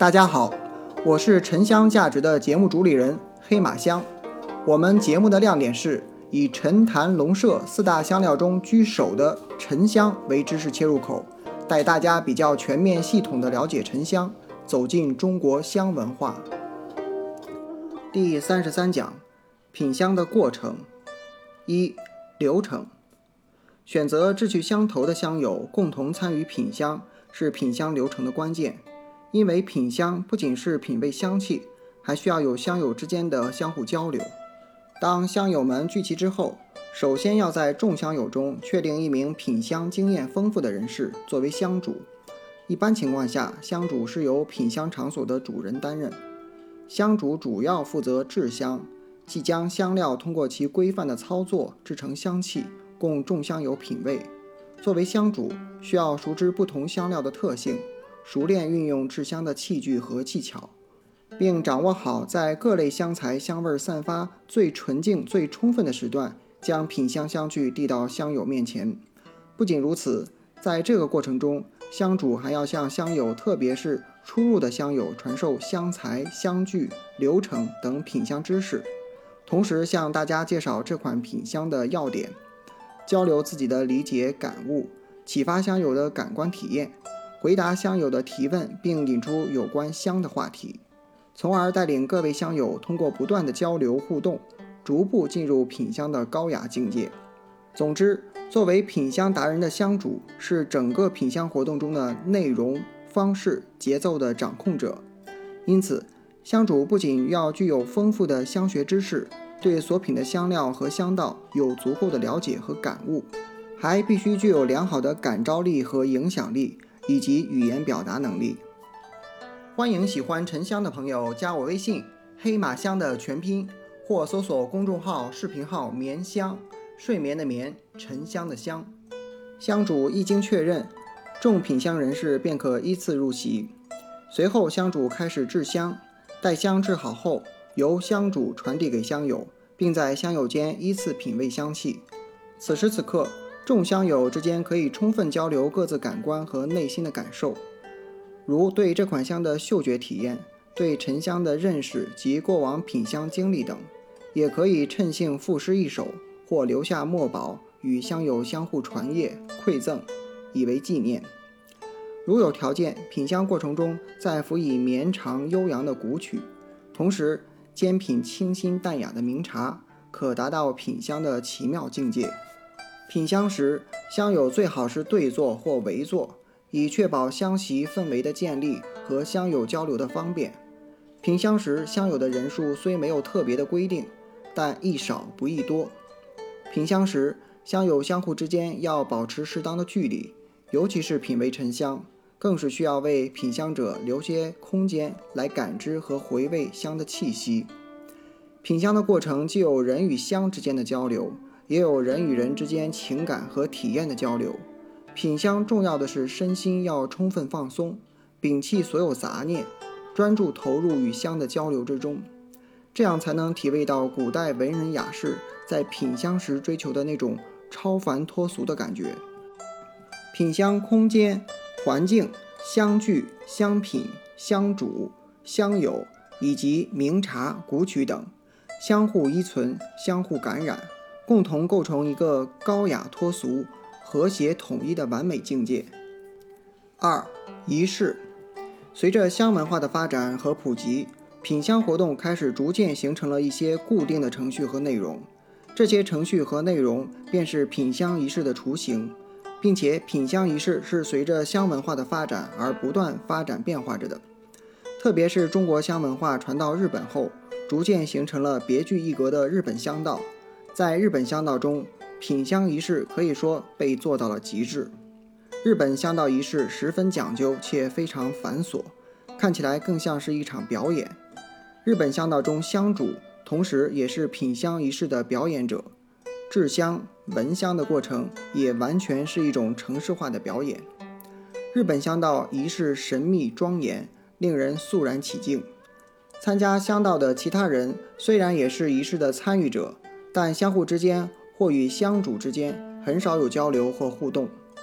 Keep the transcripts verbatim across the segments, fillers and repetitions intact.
大家好，我是沉香价值的节目主理人黑马香。我们节目的亮点是以陈坛龙麝四大香料中居首的沉香为知识切入口，带大家比较全面系统的了解沉香，走进中国香文化。第三十三讲，品香的过程。一、流程。选择志趣相投的香友共同参与品香，是品香流程的关键。因为品香不仅是品味香气，还需要有香友之间的相互交流。当香友们聚齐之后，首先要在众香友中确定一名品香经验丰富的人士作为香主。一般情况下，香主是由品香场所的主人担任。香主主要负责制香，即将香料通过其规范的操作制成香气，供众香友品味。作为香主，需要熟知不同香料的特性，熟练运用制香的器具和技巧，并掌握好在各类香材香味散发最纯净最充分的时段，将品香香具递到香友面前。不仅如此，在这个过程中，香主还要向香友，特别是初入的香友传授香材、香具、流程等品香知识，同时向大家介绍这款品香的要点，交流自己的理解感悟，启发香友的感官体验，回答香友的提问，并引出有关香的话题，从而带领各位香友通过不断的交流互动，逐步进入品香的高雅境界。总之，作为品香达人的香主，是整个品香活动中的内容、方式、节奏的掌控者。因此，香主不仅要具有丰富的香学知识，对所品的香料和香道有足够的了解和感悟，还必须具有良好的感召力和影响力，以及语言表达能力。欢迎喜欢沉香的朋友加我微信黑马香的全拼，或搜索公众号视频号眠香，睡眠的眠，沉香的香。香主一经确认，众品香人士便可依次入席。随后香主开始制香，待香制好后，由香主传递给香友，并在香友间依次品味香气。此时此刻，众香友之间可以充分交流各自感官和内心的感受，如对这款香的嗅觉体验，对沉香的认识及过往品香经历等，也可以趁兴赋诗一首，或留下墨宝与香友相互传阅馈赠，以为纪念。如有条件，品香过程中再辅以绵长悠扬的古曲，同时兼品清新淡雅的茗茶，可达到品香的奇妙境界。品香时，香友最好是对坐或围坐，以确保香席氛围的建立和香友交流的方便。品香时，香友的人数虽没有特别的规定，但宜少不宜多。品香时，香友相互之间要保持适当的距离，尤其是品味沉香，更是需要为品香者留些空间来感知和回味香的气息。品香的过程既有人与香之间的交流，也有人与人之间情感和体验的交流。品香重要的是身心要充分放松，摒弃所有杂念，专注投入与香的交流之中，这样才能体味到古代文人雅士在品香时追求的那种超凡脱俗的感觉。品香空间、环境、香具、香品、香主、香友以及茗茶、古曲等，相互依存，相互感染，共同构成一个高雅脱俗、和谐统一的完美境界。二、仪式。随着香文化的发展和普及，品香活动开始逐渐形成了一些固定的程序和内容，这些程序和内容便是品香仪式的雏形，并且品香仪式是随着香文化的发展而不断发展变化着的。特别是中国香文化传到日本后，逐渐形成了别具一格的日本香道。在日本香道中，品香仪式可以说被做到了极致。日本香道仪式十分讲究且非常繁琐，看起来更像是一场表演。日本香道中，香主同时也是品香仪式的表演者，制香、闻香的过程也完全是一种程式化的表演。日本香道仪式神秘庄严，令人肃然起敬。参加香道的其他人虽然也是仪式的参与者，但相互之间或与香主之间很少有交流或互动。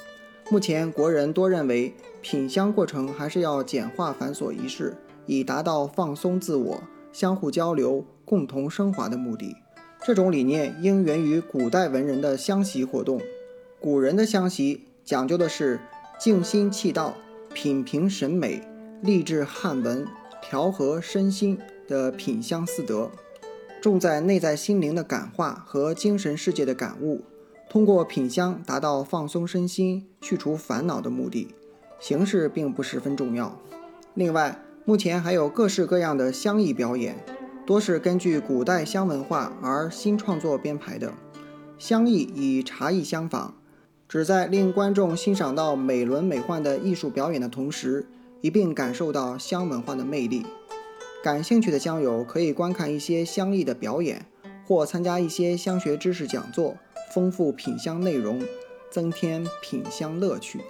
目前国人多认为品香过程还是要简化繁琐仪式，以达到放松自我、相互交流、共同升华的目的。这种理念应源于古代文人的香习活动。古人的香习讲究的是静心气道、品评审美、立志汉文、调和身心的品香四德，重在内在心灵的感化和精神世界的感悟，通过品香达到放松身心、去除烦恼的目的。形式并不十分重要。另外，目前还有各式各样的香艺表演，多是根据古代香文化而新创作编排的。香艺以茶艺相仿，旨在令观众欣赏到美轮美奂的艺术表演的同时，一并感受到香文化的魅力。感兴趣的香友可以观看一些香艺的表演，或参加一些香学知识讲座，丰富品香内容，增添品香乐趣。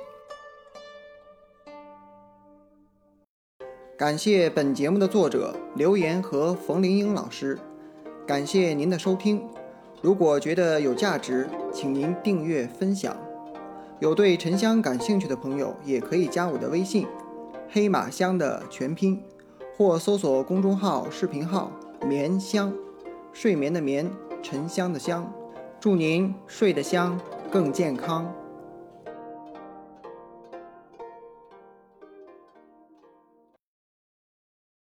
感谢本节目的作者刘岩和冯玲英老师，感谢您的收听。如果觉得有价值，请您订阅分享。有对沉香感兴趣的朋友，也可以加我的微信黑马香的全拼，或搜索公众号视频号眠香，睡眠的眠，沉香的香。祝您睡得香，更健康。